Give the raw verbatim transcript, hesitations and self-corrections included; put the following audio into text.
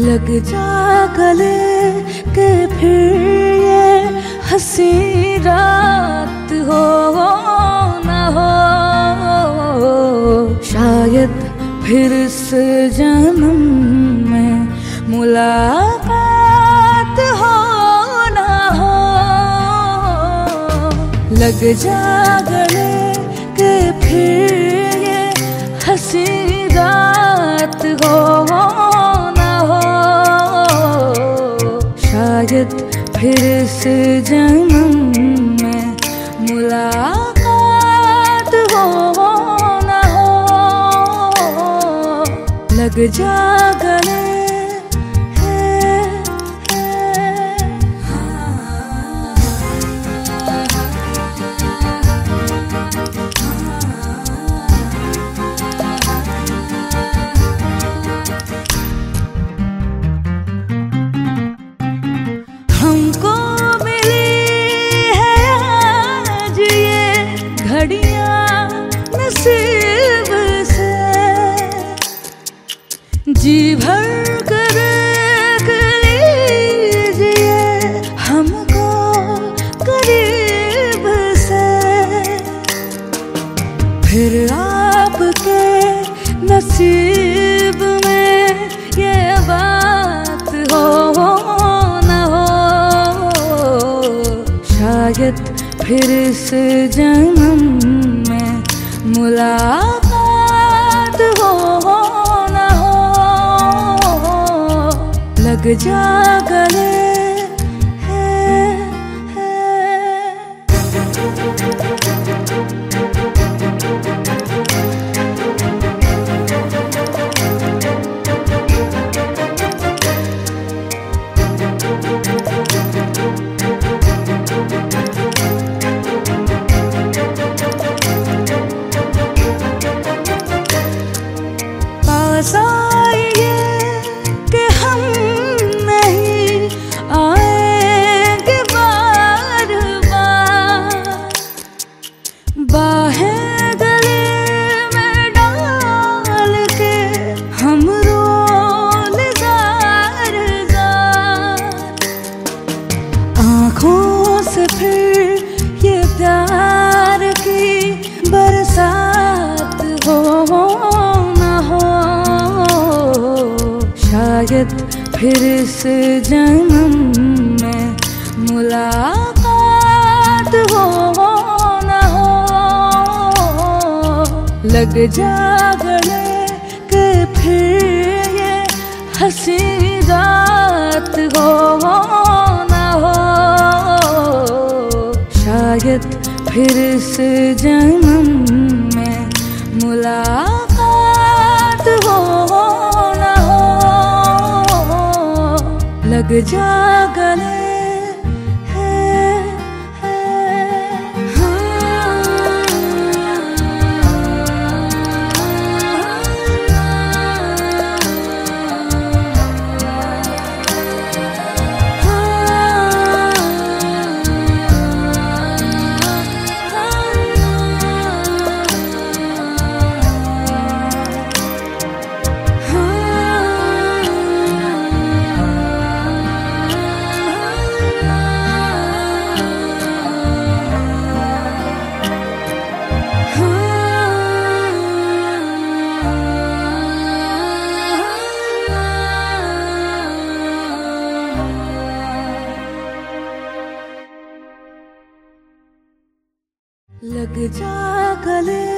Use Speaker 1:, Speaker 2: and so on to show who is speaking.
Speaker 1: लग जा गले के फिर ये हंसी रात हो न हो, शायद फिर इस जन्म में मुलाकात हो न हो। लग जा गले के फिर ये हंसी रात हो न हो, शायद फिर इस जन्म में मुलाकात हो न हो। लग जा गले हमको मिली है आज ये घड़ियां नसीब से, जी भर कर देख लीजिए हमको करीब से। फिर आपके नसीब में ये बात हो न हो, शायद फिर इस जन्म में मुलाकात हो न हो। लग जा गले पास आइए कि हम नहीं आएंगे बार बार, बाहें गले में डाल के हम रोल जार जार। आँखों से फिर ये प्यार की बरसात हो न हो, शायद फिर इस जन्म में मुलाकात हो न हो। लग जा गले के फिर ये हंसी रात हो न हो, शायद फिर इस जन्म में मुलाकात हो न हो। लग जा गले लग जा गले